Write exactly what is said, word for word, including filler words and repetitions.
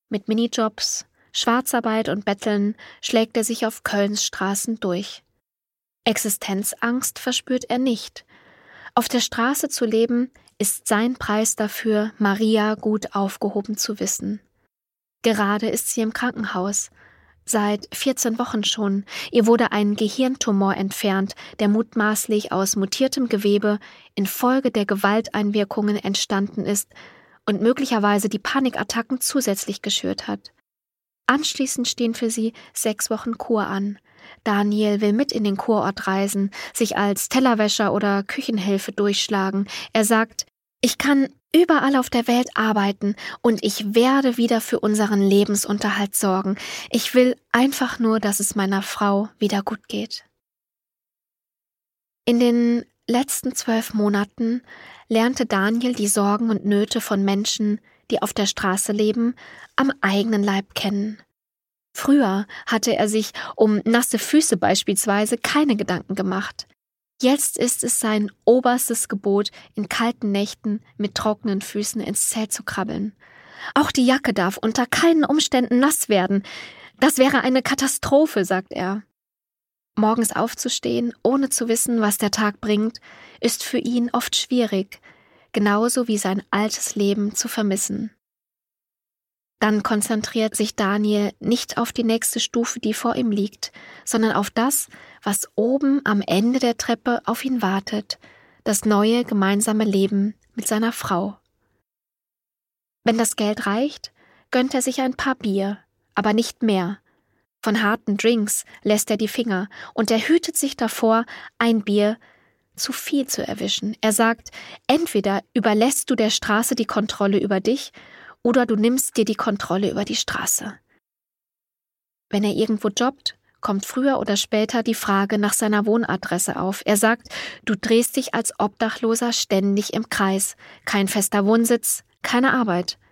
Mit Minijobs, Schwarzarbeit und Betteln schlägt er sich auf Kölns Straßen durch. Existenzangst verspürt er nicht. Auf der Straße zu leben, ist sein Preis dafür, Maria gut aufgehoben zu wissen. Gerade ist sie im Krankenhaus. Seit vierzehn Wochen schon. Ihr wurde ein Gehirntumor entfernt, der mutmaßlich aus mutiertem Gewebe infolge der Gewalteinwirkungen entstanden ist und möglicherweise die Panikattacken zusätzlich geschürt hat. Anschließend stehen für sie sechs Wochen Kur an. Daniel will mit in den Kurort reisen, sich als Tellerwäscher oder Küchenhilfe durchschlagen. Er sagt, ich kann überall auf der Welt arbeiten und ich werde wieder für unseren Lebensunterhalt sorgen. Ich will einfach nur, dass es meiner Frau wieder gut geht. In den letzten zwölf Monaten lernte Daniel die Sorgen und Nöte von Menschen, die auf der Straße leben, am eigenen Leib kennen. Früher hatte er sich um nasse Füße beispielsweise keine Gedanken gemacht. Jetzt ist es sein oberstes Gebot, in kalten Nächten mit trockenen Füßen ins Zelt zu krabbeln. Auch die Jacke darf unter keinen Umständen nass werden. Das wäre eine Katastrophe, sagt er. Morgens aufzustehen, ohne zu wissen, was der Tag bringt, ist für ihn oft schwierig, genauso wie sein altes Leben zu vermissen. Dann konzentriert sich Daniel nicht auf die nächste Stufe, die vor ihm liegt, sondern auf das, was oben am Ende der Treppe auf ihn wartet, das neue gemeinsame Leben mit seiner Frau. Wenn das Geld reicht, gönnt er sich ein paar Bier, aber nicht mehr. Von harten Drinks lässt er die Finger und er hütet sich davor, ein Bier zu viel zu erwischen. Er sagt, entweder überlässt du der Straße die Kontrolle über dich oder du nimmst dir die Kontrolle über die Straße. Wenn er irgendwo jobbt, kommt früher oder später die Frage nach seiner Wohnadresse auf. Er sagt, du drehst dich als Obdachloser ständig im Kreis. Kein fester Wohnsitz, keine Arbeit.